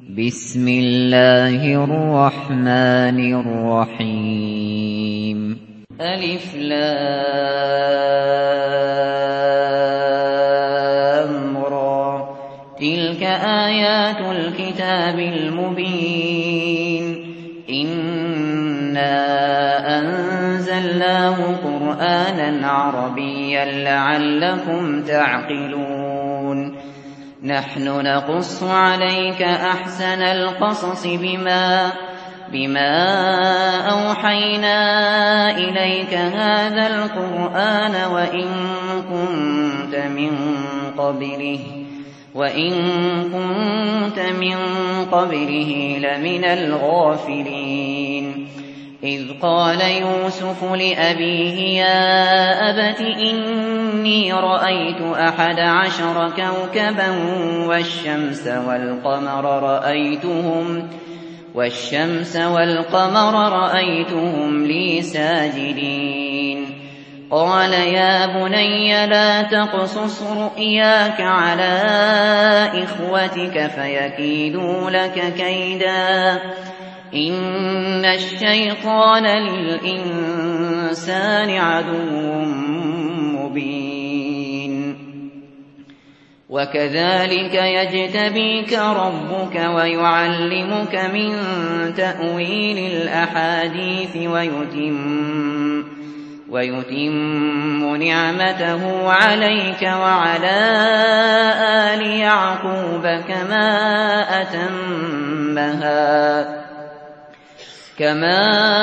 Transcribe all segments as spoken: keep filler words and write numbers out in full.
بسم الله الرحمن الرحيم ألف لام را تلك آيات الكتاب المبين إنا أنزلناه قرآنا عربيا لعلكم تعقلون نحن نقص عليك أحسن القصص بما بما أوحينا إليك هذا القرآن وإن كنت من قبله وإن كنت من قبله لمن الغافلين إذ قال يوسف لأبيه يا أبت إني رأيت أحد عشر كوكبا والشمس والقمر رأيتهم والشمس والقمر رأيتهم لي ساجدين قال يا بني لا تقصص رؤياك على إخوتك فيكيدوا لك كيدا إن الشيطان للإنسان عدو مبين وكذلك يجتبيك ربك ويعلمك من تأويل الأحاديث ويتم ويتم نعمته عليك وعلى آل يعقوب كما أتمها كما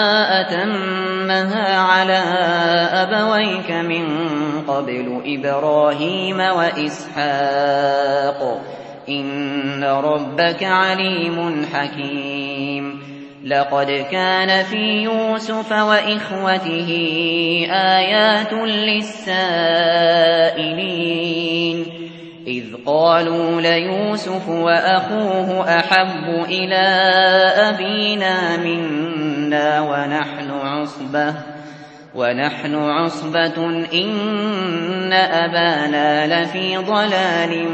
أتمها على أبويك من قبل إبراهيم وإسحاق إن ربك عليم حكيم لقد كان في يوسف وإخوته آيات للسائلين إذ قالوا ليوسف وأخوه أحب إلى أبينا منا ونحن عصبة ونحن عصبة إن أبانا لفي ضلال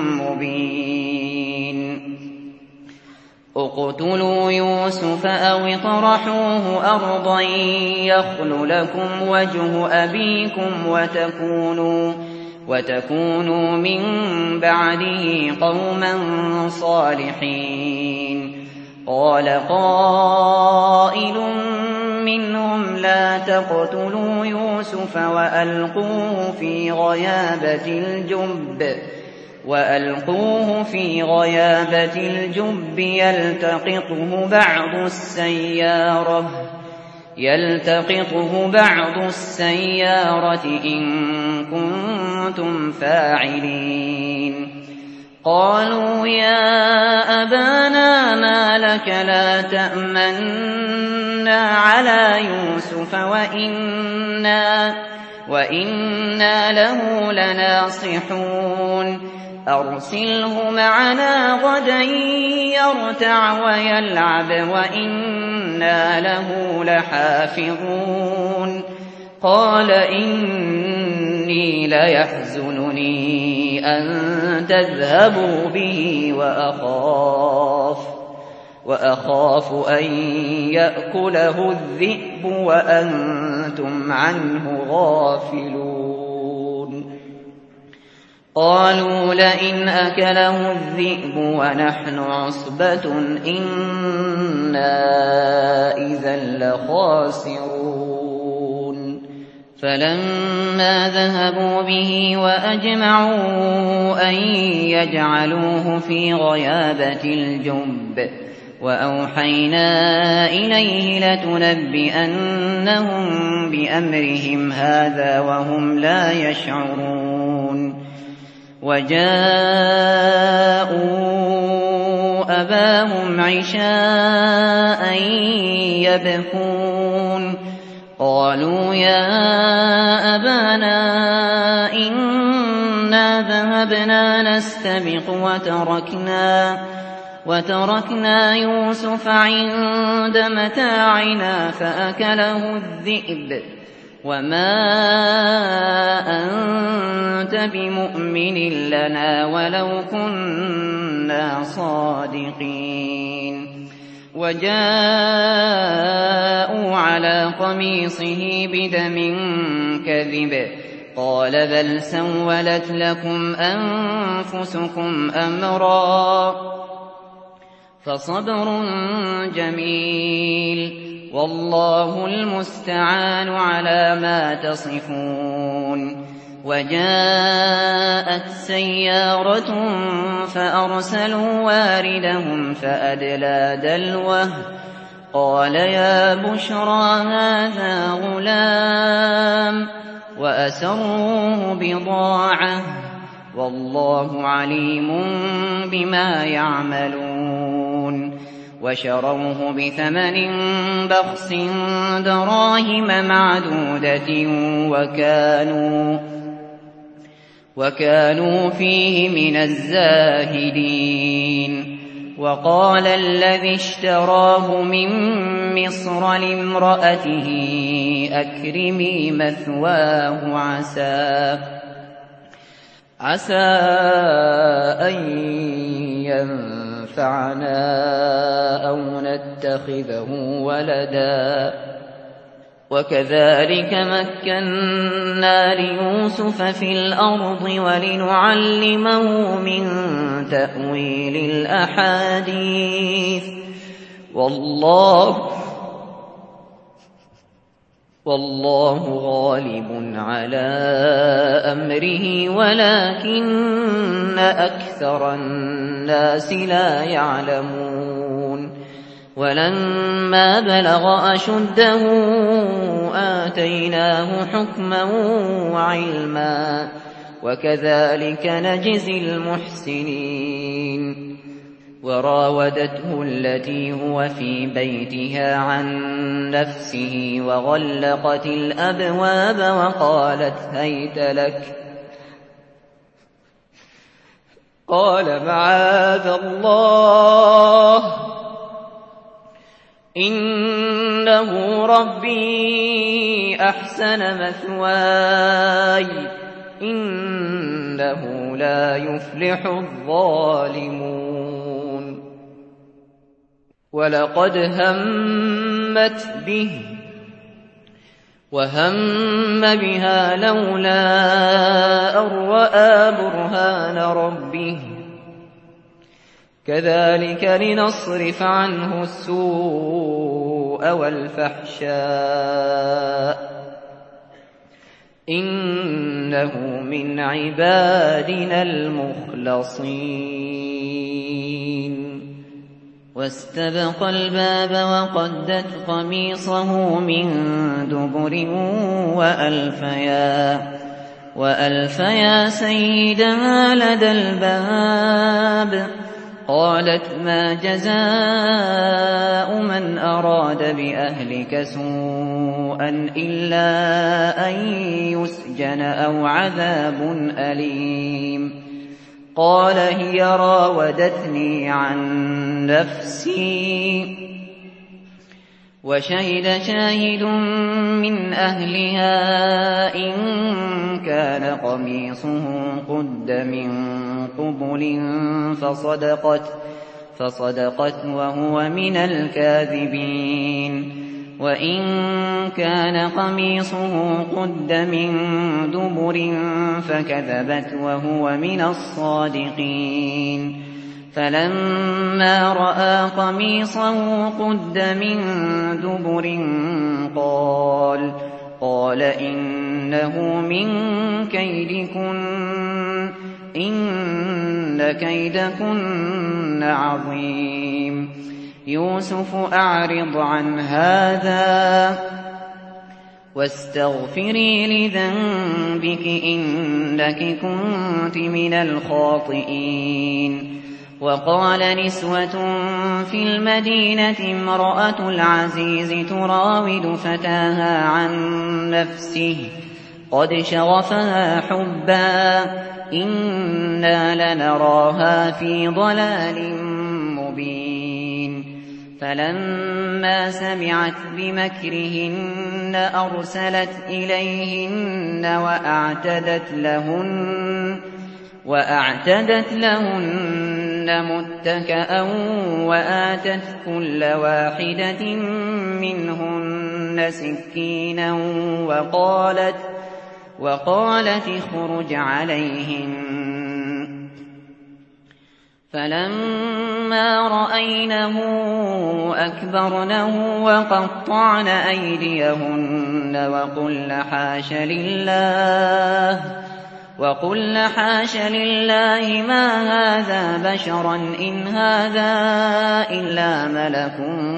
مبين اقتلوا يوسف أو اطرحوه أرضا يخل لكم وجه أبيكم وتكونوا وتكونوا من بعده قوما صالحين قال قائل منهم لا تقتلوا يوسف وألقوه في غيابة الجب وألقوه في غيابة الجب يلتقطه بعض السيارة يلتقطه بعض السيارة إن كنتم فاعلين قالوا يا أبانا ما لك لا تأمنا على يوسف وإنا, وإنا له لناصحون أرسله معنا غدا يرتع ويلعب وإنا له لحافظون قال إني ليحزنني أن تذهبوا به وأخاف وأخاف أن يأكله الذئب وأنتم عنه غافلون قالوا لئن أكله الذئب ونحن عصبة إنا إذا لخاسرون فلما ذهبوا به وأجمعوا أن يجعلوه في غيابة الجب وأوحينا إليه لتنبئنهم بأمرهم هذا وهم لا يشعرون وجاءوا أباهم عشاء يبكون قالوا يا أبانا إنا ذهبنا نستبق وتركنا وتركنا يوسف عند متاعنا فأكله الذئب وما أنت بمؤمن لنا ولو كنا صادقين وجاءوا على قميصه بدم كذب قال بل سولت لكم أنفسكم أمرا فصبر جميل والله المستعان على ما تصفون وجاءت سيارة فأرسلوا واردهم فأدلى دلوه قال يا بشرى هذا غلام وأسروه بضاعة والله عليم بما يعملون وشروه بثمن بخس دراهم معدودة وكانوا وكانوا فيه من الزاهدين وقال الذي اشتراه من مصر لامرأته أكرمي مثواه عسى عسى أن ينفعنا أو نتخذه ولدا وكذلك مكنا ليوسف في الأرض ولنعلمه من تأويل الأحاديث والله والله غالب على أمره ولكن أكثر الناس لا يعلمون ولما بلغ أشده آتيناه حكما وعلما وكذلك نجزي المحسنين وراودته التي هو في بيتها عن نفسه وغلقت الأبواب وقالت هيت لك قال معاذ الله إنه ربي أحسن مثواي إنه لا يفلح الظالمون ولقد همت به وهم بها لولا أن رأى برهان ربه كذلك لنصرف عنه السوء والفحشاء إنه من عبادنا المخلصين واستبق الباب وقدت قميصه من دبر وألفيا وألفيا سيدها لدى الباب قالت ما جزاء من أراد بأهلك سوءا إلا أن يسجن أو عذاب أليم قال هي راودتني عن نفسي وشهد شاهد من أهلها إن كان قميصه قد من قبل فصدقت فصدقت وهو من الكاذبين وإن كان قميصه قد من دبر فكذبت وهو من الصادقين فلما رأى قميصه قد من دبر قال قال إنه من كيدكن إن كيدكن عظيم يوسف أعرض عن هذا واستغفري لذنبك إنك كنت من الخاطئين وقال نسوة في المدينة امرأة العزيز تراود فتاها عن نفسه قد شغفها حبا إنا لنراها في ضلال مبين فلما فلما سمعت بمكرهن أرسلت إليهن وأعتدت لهن وأعتدت لهن متكأ وآتت كل واحدة منهن سكينا وقالت وقالت اخرج عليهن. فلما رأينه أكبرنه وقطعن أيديهن وقلن حاش لله وقلن حاش لله ما هذا بشرا إن هذا إلا ملك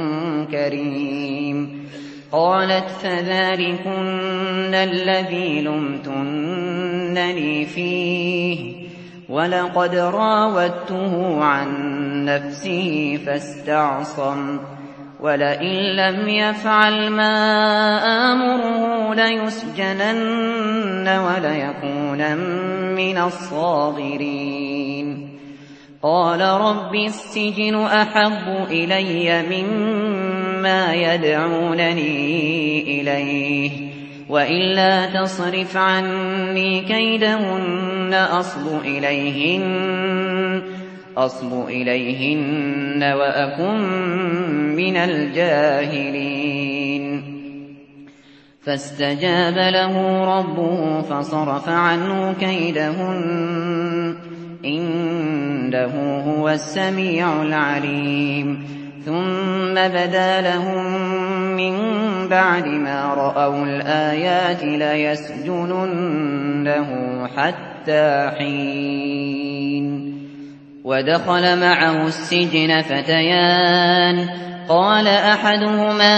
كريم. قالت فذلكن الذي لمتنني فيه ولقد راودته عن نفسه فاستعصم ولئن لم يفعل ما آمره ليسجنن وليكونن من الصاغرين. قال رب السجن أحب إلي مما يدعونني إليه وإلا تصرف عني كيدهن أصب إليهن أصب إليهن وأكن من الجاهلين. فاستجاب له ربه فصرف عنه كيدهن إنه هو السميع العليم. ثم بدا لهم من بعد ما رأوا الآيات ليسجننه حتى حين. ودخل معه السجن فتيان قال أحدهما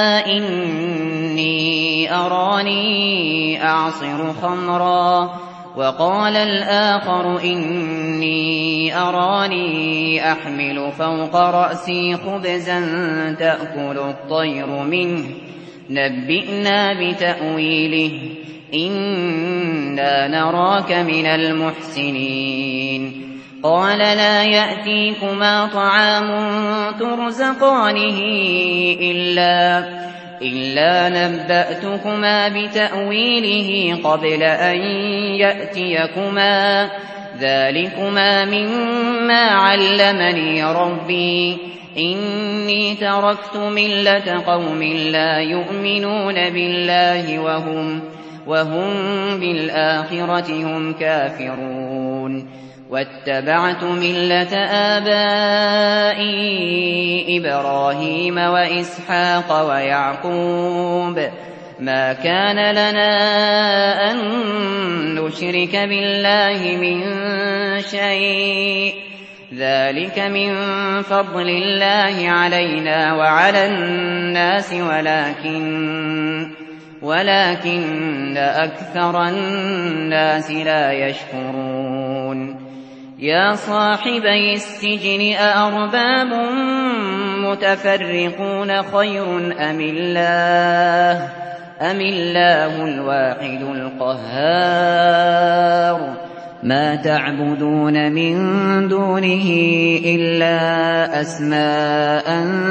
إني أراني أعصر خمرا وقال الآخر إني أراني أحمل فوق رأسي خبزا تأكل الطير منه نبئنا بتأويله إنا نراك من المحسنين. قال لا يأتيكما طعام ترزقانه إلا إلا نبأتكما بتأويله قبل أن يأتيكما ذلكما مما علمني ربي إني تركت ملة قوم لا يؤمنون بالله وهم, وهم بالآخرة هم كافرون. واتبعت ملة آبائي إبراهيم وإسحاق ويعقوب ما كان لنا أن نشرك بالله من شيء ذلك من فضل الله علينا وعلى الناس ولكن ولكن أكثر الناس لا يشكرون. يا صاحبي السجن أأرباب متفرقون خير أم الله أم الله الواحد القهار. ما تعبدون من دونه إلا أسماء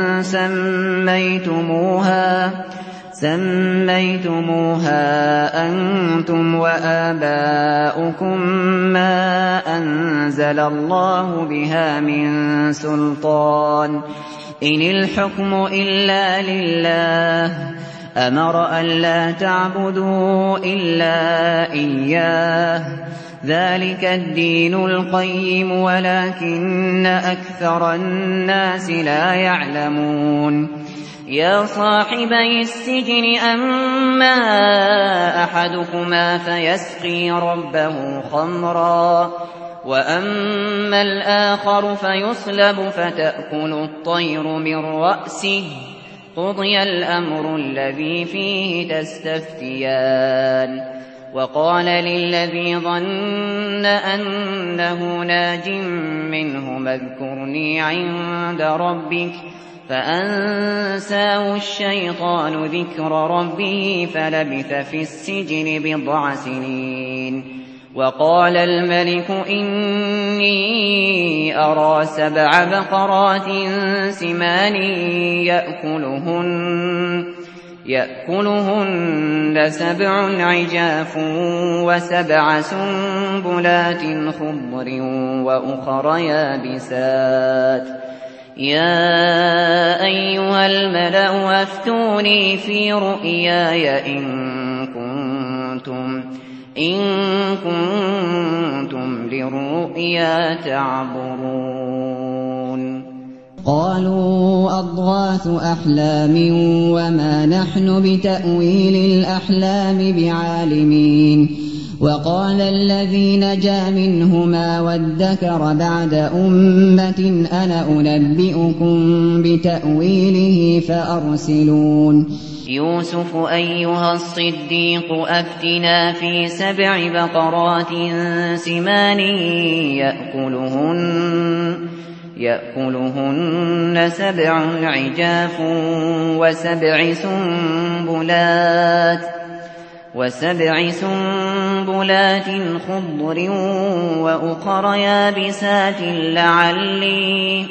سميتموها سميتموها أنتم وآباؤكم ما أنزل الله بها من سلطان إن الحكم إلا لله أمر ألا تعبدوا إلا إياه ذلك الدين القيم ولكن أكثر الناس لا يعلمون. يا صاحبي السجن أما أحدكما فيسقي ربه خمرا وأما الآخر فيصلب فتأكل الطير من رأسه قضي الأمر الذي فيه تستفتيان. وقال للذي ظن أنه ناج منه اذكرني عند ربك فأنساه الشيطان ذكر ربه فلبث في السجن بضع سنين. وقال الملك إني أرى سبع بقرات سمان يأكلهن, يأكلهن سبع عجاف وسبع سنبلات خضر وأخر يابسات يا أيها الملأ أفتوني في رؤياي إن كنتم إن كنتم للرؤيا تعبرون. قالوا أضغاث أحلام وما نحن بتأويل الأحلام بعالمين. وقال الذي نجا منهما وادكر بعد أمة أنا أنبئكم بتأويله فأرسلون. يوسف أيها الصديق أفتنا في سبع بقرات سمان يأكلهن, يأكلهن سبع عجاف وسبع سنبلات وسبع سنبلات خضر وأخر يابسات لعلي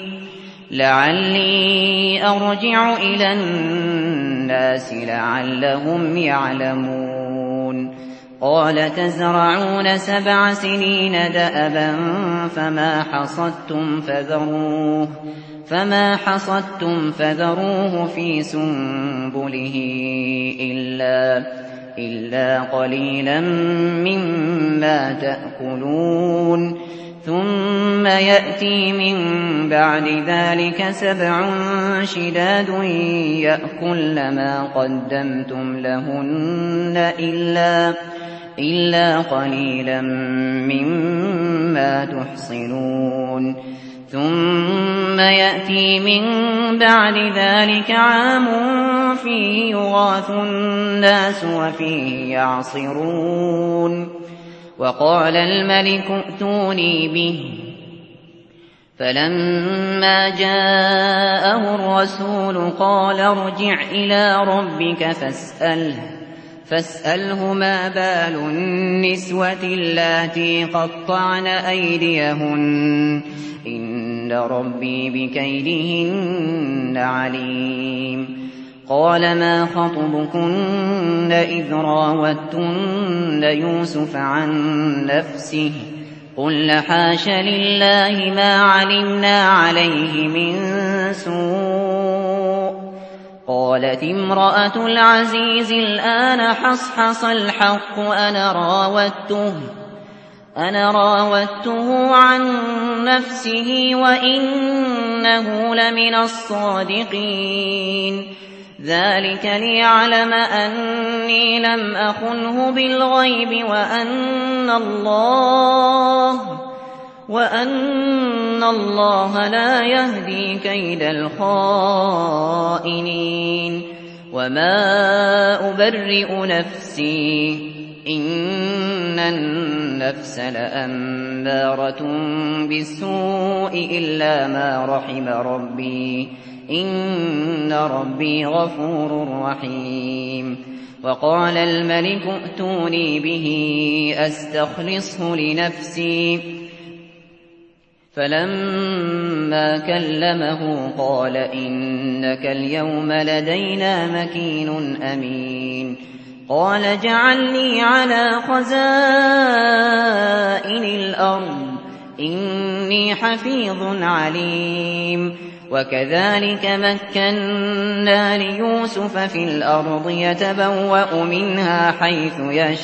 لعلي أرجع إلى الناس لعلهم يعلمون. قال تزرعون سبع سنين دأبا فما حصدتم فذروه فما حصدتم فذروه في سنبله إلا إلا قليلا مما تأكلون. ثم يأتي من بعد ذلك سبع شداد يأكل ما قدمتم لهن إلا, إلا قليلا مما تحصنون. ثم يأتي من بعد ذلك عام فيه يغاث الناس وفيه يعصرون. وقال الملك ائتوني به فلما جاءه الرسول قال ارجع إلى ربك فاسأله, فاسأله ما بال النسوة اللاتي قطعن أيديهن إن ربي بكيدهن عليم. قال ما خطبكن إذ راوتن يوسف عن نفسه قلن حاش لله ما علمنا عليه من سوء. قالت امرأة العزيز الآن حصحص الحق أنا راودته أنا راودته عن نفسه وإنه لمن الصادقين. ذلك ليعلم أني لم أخنه بالغيب وأن الله وأن الله لا يهدي كيد الخائنين. وما أبرئ نفسي إن النفس لأمارة بالسوء إلا ما رحم ربي إن ربي غفور رحيم. وقال الملك ائتوني به أستخلصه لنفسي فلما كلمه قال إنك اليوم لدينا مكين أمين. قال اجعلني على خزائن الأرض إني حفيظ عليم. وكذلك مكنا ليوسف في الأرض يتبوأ منها حيث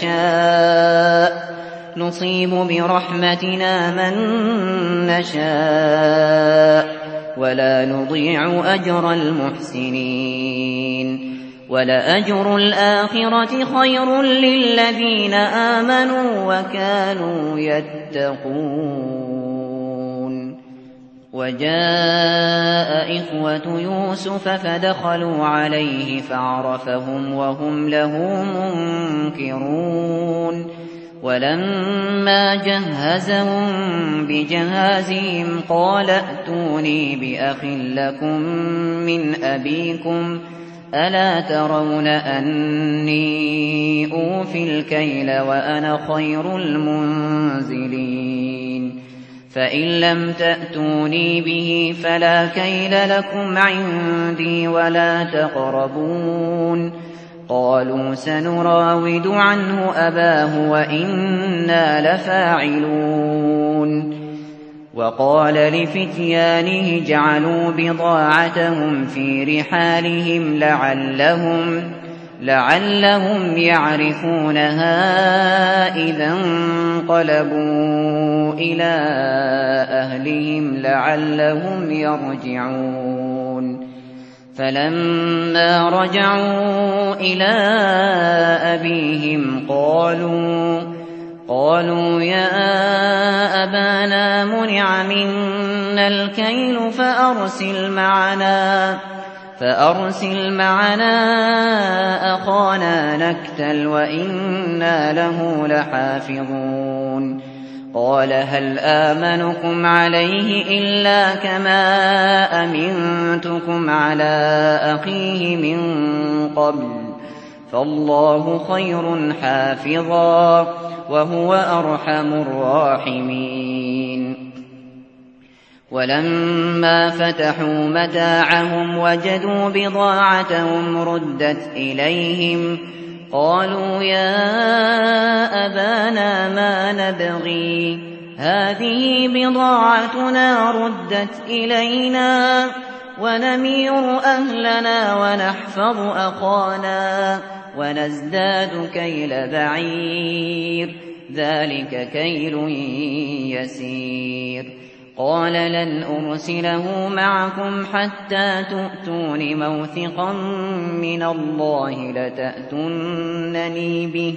يشاء نصيب برحمتنا من نشاء ولا نضيع أجر المحسنين. ولأجر الآخرة خير للذين آمنوا وكانوا يتقون. وجاء إخوة يوسف فدخلوا عليه فعرفهم وهم له منكرون. ولما جهزهم بجهازهم قال ائتوني بأخ لكم من أبيكم ألا ترون أني أوفي الكيل وأنا خير المنزلين فإن لم تأتوني به فلا كيل لكم عندي ولا تقربون قالوا سنراود عنه أباه وإنا لفاعلون وقال لفتيانه اجعلوا بضاعتهم في رحالهم لعلهم, لعلهم يعرفونها إذا انقلبوا إلى أهلهم لعلهم يرجعون فلما رجعوا إلى أبيهم قالوا قالوا يا أبانا منع منا الكيل فأرسل معنا فأرسل معنا أخانا نكتل وإنا له لحافظون قال هل آمنكم عليه إلا كما أمنتكم على أخيه من قبل فالله خير حافظا وهو أرحم الراحمين ولما فتحوا متاعهم وجدوا بضاعتهم ردت إليهم قالوا يا أبانا ما نبغي هذه بضاعتنا ردت إلينا ونمير أهلنا ونحفظ أخانا ونزداد كيل بعير ذلك كيل يسير قال لن أرسله معكم حتى تؤتون موثقا من الله لتأتونني به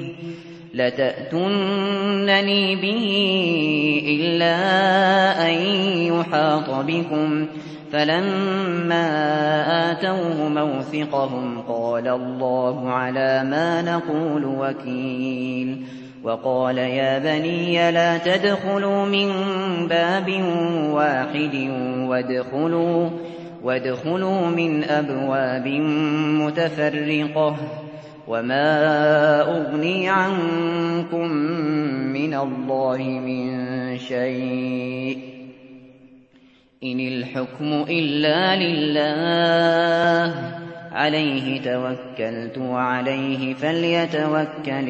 لتأتونني به إلا أن يحاط بكم فلما آتوه موثقهم قال الله على ما نقول وكيل وقال يا بني لا تدخلوا من باب واحد وادخلوا, وادخلوا من أبواب متفرقة وما أغني عنكم من الله من شيء إن الحكم إلا لله عليه توكلت وعليه فليتوكل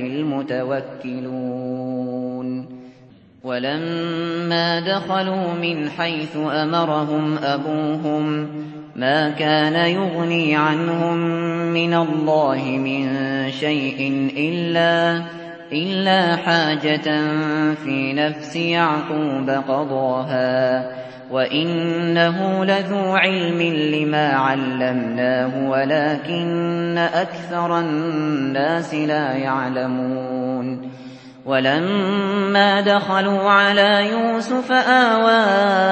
المتوكلون ولما دخلوا من حيث أمرهم أبوهم ما كان يغني عنهم من الله من شيء إلا, إلا حاجة في نفس يعقوب قضاها وإنه لذو علم لما علمناه ولكن أكثر الناس لا يعلمون ولما دخلوا على يوسف آوى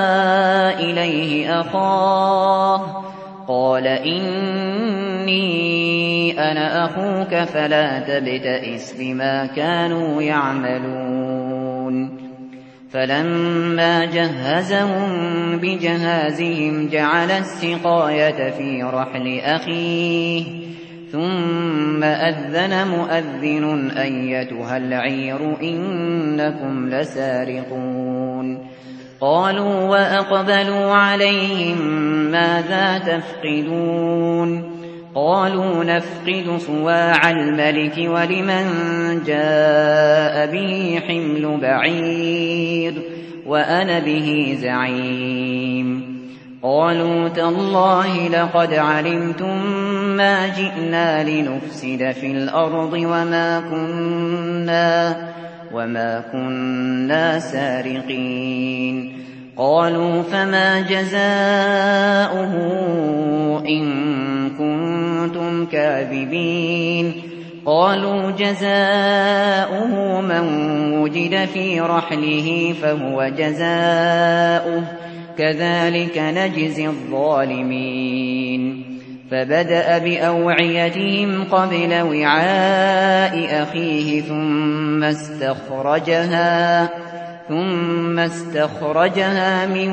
إليه أخاه قال إني أنا أخوك فلا تبتئس بما كانوا يعملون فلما جهزهم بجهازهم جعل السقاية في رحل أخيه ثم أذن مؤذن أيتها العير إنكم لسارقون قالوا وأقبلوا عليهم ماذا تفقدون قالوا نفقد صواع الملك ولمن جاء به حمل بعير وأنا به زعيم قالوا تالله لقد علمتم ما جئنا لنفسد في الأرض وما كنا, وما كنا سارقين قالوا فما جزاؤه إن كنتم كاذبين قالوا جزاؤه من وجد في رحله فهو جزاؤه كذلك نجزي الظالمين فبدأ بأوعيتهم قبل وعاء أخيه ثم استخرجها ثم استخرجها من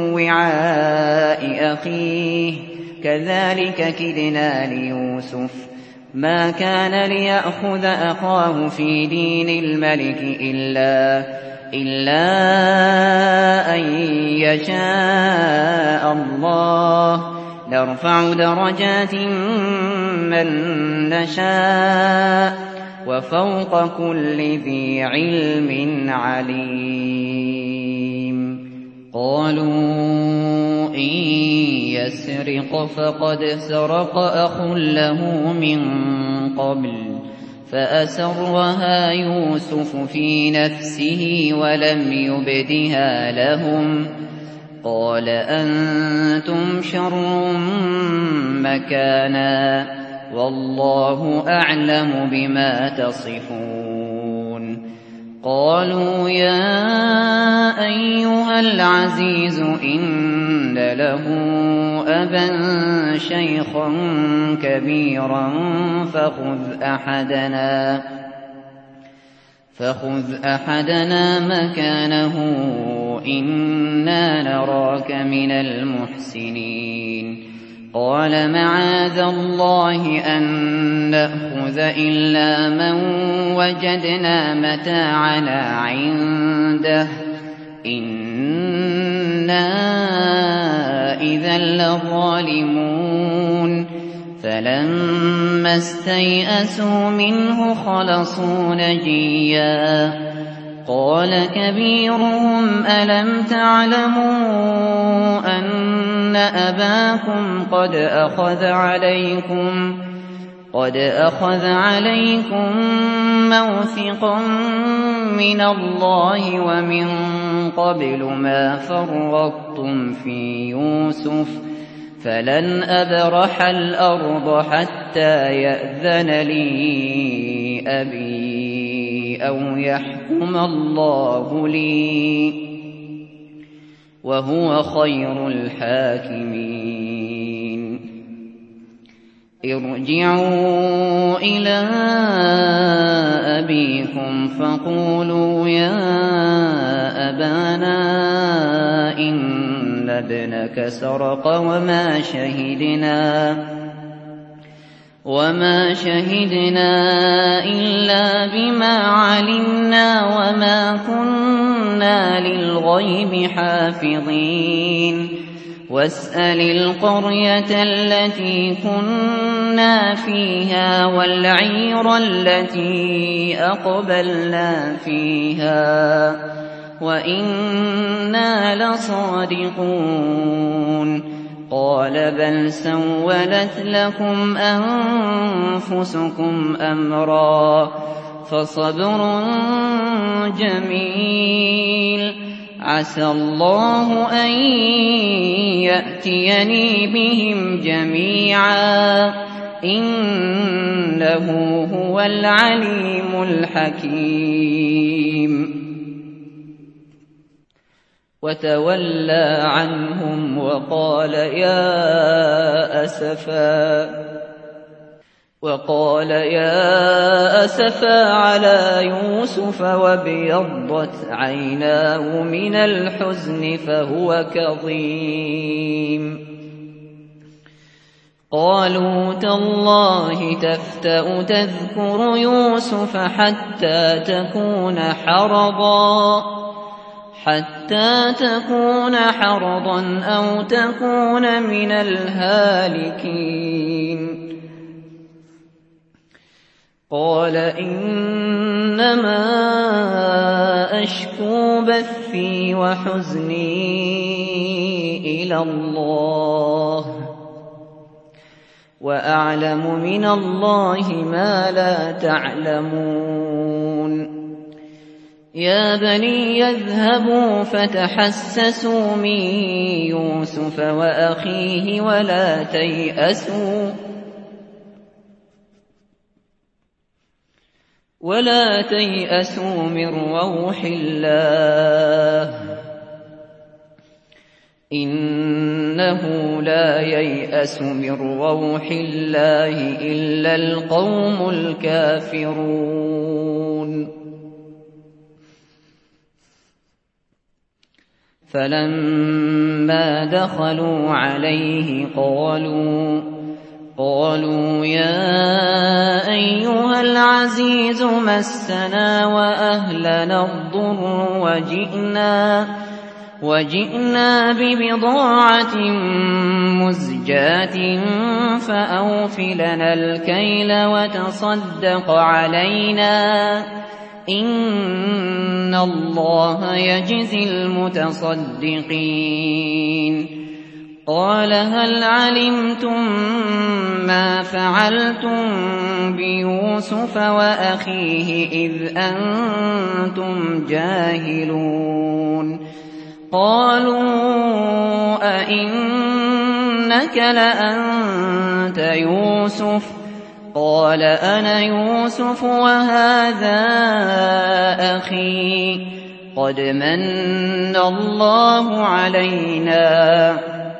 وعاء أخيه كذلك كدنا ليوسف ما كان ليأخذ أخاه في دين الملك إلا, إلا أن يشاء الله نرفع درجات من نشاء وفوق كل ذي علم عليم. قالوا إن يسرق فقد سرق أخ له من قبل فأسرها يوسف في نفسه ولم يبدها لهم قال أنتم شر مكانا والله أعلم بما تصفون. قالوا يا أيها العزيز إن له أبا شيخا كبيرا فخذ أحدنا فخذ أحدنا مكانه إنا نراك من المحسنين. قال معاذ الله أن نأخذ إلا من وجدنا متاعنا عنده إنا إذا لظالمون. فلما استيئسوا منه خلصوا نجيا قال كبيرهم ألم تعلموا أن أباكم قد أخذ عليكم قد أخذ عليكم موثقا من الله ومن قبل ما فرطتم في يوسف فلن أبرح الأرض حتى يأذن لي أبي أو يحكم الله لي وهو خير الحاكمين. ارجعوا إلى أبيكم فقولوا يا أبانا إن ابنك سرق وما شهدنا وما شهدنا إلا بما علمنا وما كنا للغيب حافظين. واسأل القرية التي كنا فيها والعير التي أقبلنا فيها وإنا لصادقون. قال بل سولت لكم أنفسكم أمرا فصبر جميل عسى الله أن يأتيني بهم جميعا إنه هو العليم الحكيم. وتولى عنهم وقال يا أسفا وقال يا أسفا على يوسف وابيضت عيناه من الحزن فهو كظيم. قالوا تالله تفتأ تذكر يوسف حتى تكون حرضا حتى تكون حرضا أو تكون من الهالكين. قال إنما أشكو بثي وحزني إلى الله وأعلم من الله ما لا تعلمون. يا بني يذهبوا فتحسسوا من يوسف وأخيه ولا تيأسوا ولا تيأسوا من روح الله إنه لا ييأس من روح الله إلا القوم الكافرون. فلما دخلوا عليه قالوا قالوا يا أيها العزيز مسنا وأهلنا الضر وجئنا وجئنا ببضاعة مزجاة فأوف لنا الكيل وتصدق علينا إن الله يجزي المتصدقين. قال هل علمتم ما فعلتم بيوسف وأخيه إذ أنتم جاهلون؟ قالوا أئنك لأنت يوسف؟ قال أنا يوسف وهذا أخي قد من الله علينا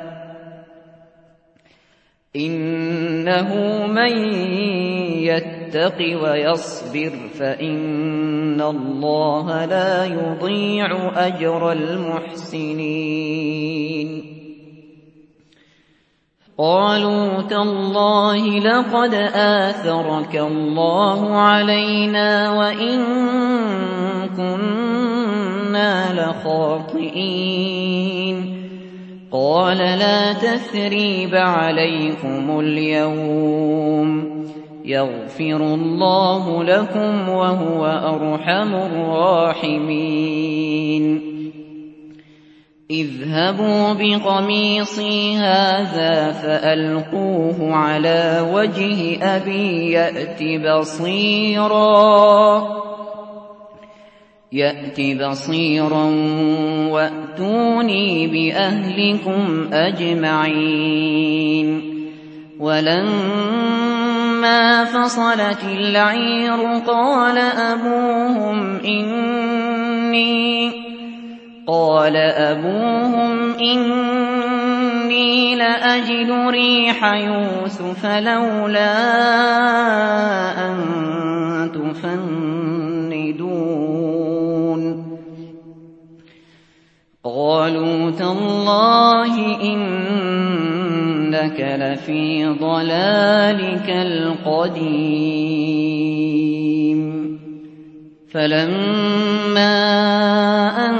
إنه من يتق ويصبر فإن الله لا يضيع أجر المحسنين. قالوا تالله لقد آثرك الله علينا وإن كنا لخاطئين. قال لا تثريب عليكم اليوم يغفر الله لكم وهو أرحم الراحمين. اذهبوا بقميصي هذا فألقوه على وجه أبي يأت بصيرا يأت بصيرا وأتوني بأهلكم أجمعين. ولما فصلت العير قال أبوهم إني قال أبوهم إني لأجد ريح يوسف لولا أن تفندون. قالوا تالله إنك لفي ضلالك القديم. فلما أن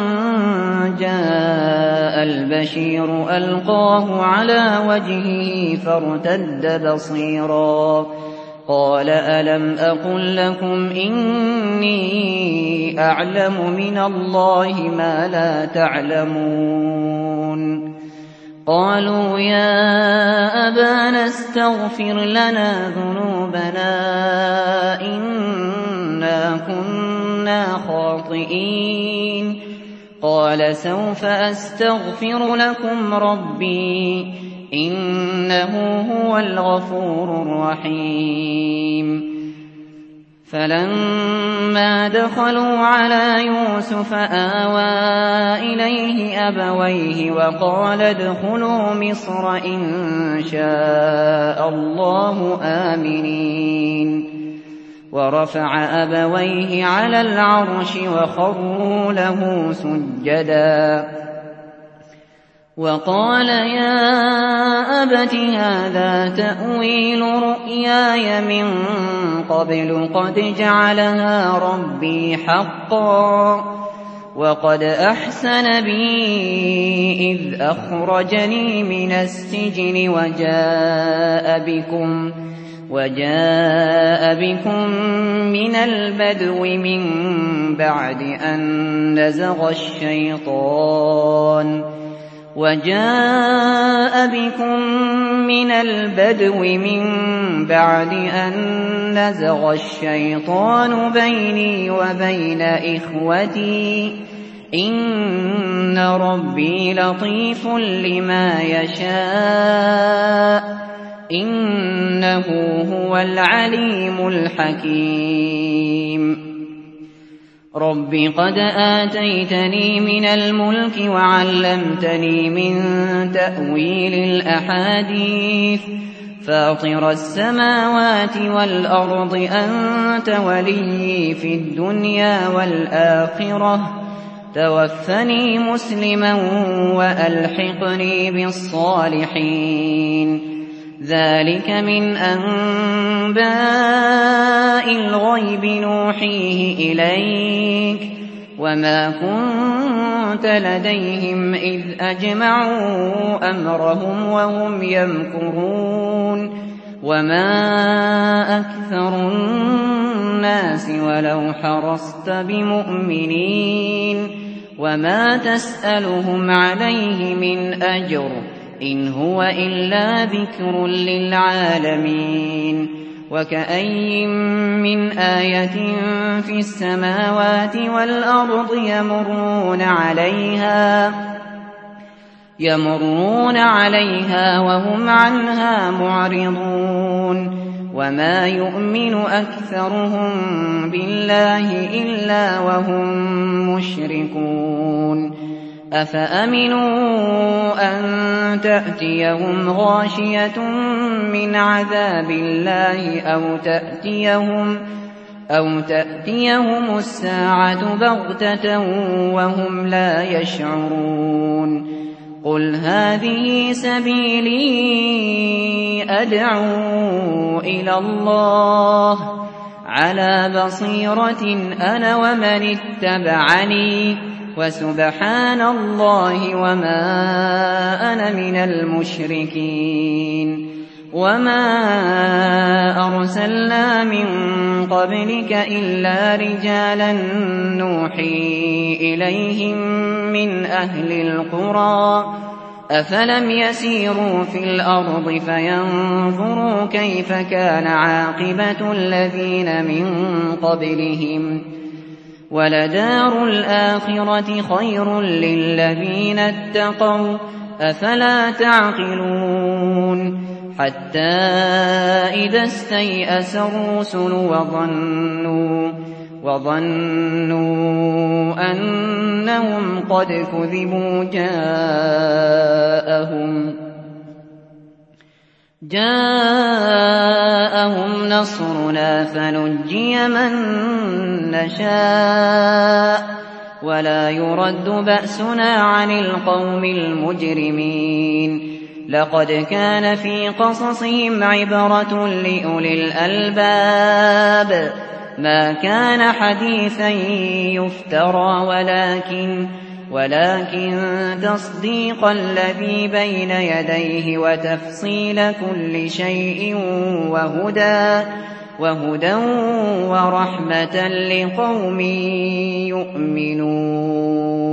جاء البشير ألقاه على وجهه فارتد بصيرا قال ألم أقل لكم إني أعلم من الله ما لا تعلمون؟ قالوا يا أبانا استغفر لنا ذنوبنا إنا كنا خاطئين. قال سوف أستغفر لكم ربي إنه هو الغفور الرحيم. فلما دخلوا على يوسف آوى إليه أبويه وقال ادخلوا مصر إن شاء الله آمنين. ورفع أبويه على العرش وخروا له سجدا وقال يا أبت هذا تأويل رؤياي من قبل قد جعلها ربي حقا وقد أحسن بي إذ أخرجني من السجن وجاء بكم وجاء بكم من البدو من بعد أن نزغ الشيطان وجاء بكم من البدو من بعد أن نزغ الشيطان بيني وبين إخوتي إن ربي لطيف لما يشاء إنه هو العليم الحكيم. رب قد آتيتني من الملك وعلمتني من تأويل الأحاديث فاطر السماوات والأرض أنت ولي في الدنيا والآخرة توفني مسلما وألحقني بالصالحين ذلك من أنباء الغيب نوحيه إليك وما كنت لديهم إذ أجمعوا أمرهم وهم يمكرون وما أكثر الناس ولو حرصت بمؤمنين وما تسألهم عليه من أجر إن هو إلا ذكر للعالمين وكأي من آية في السماوات والأرض يمرون عليها يمرون عليها وهم عنها معرضون وما يؤمن أكثرهم بالله إلا وهم مشركون أفأمنوا أن تأتيهم غاشية من عذاب الله أو تأتيهم أو تأتيهم الساعة بغتة وهم لا يشعرون قل هذه سبيلي أدعو إلى الله على بصيرة أنا ومن اتبعني وسبحان الله وما أنا من المشركين وما أرسلنا من قبلك إلا رجالا نوحي إليهم من أهل القرى أفلم يسيروا في الأرض فينظروا كيف كان عاقبة الذين من قبلهم ولدار الآخرة خير للذين اتقوا أفلا تعقلون حتى إذا استيأس الرسل وظنوا وظنوا أنهم قد كذبوا جاءهم جاءهم نصرنا فنجي من نشاء ولا يرد بأسنا عن القوم المجرمين لقد كان في قصصهم عبرة لأولي الألباب ما كان حديثا يفترى ولكن ولكن تصديق الذي بين يديه وتفصيل كل شيء وهدى وهدى ورحمة لقوم يؤمنون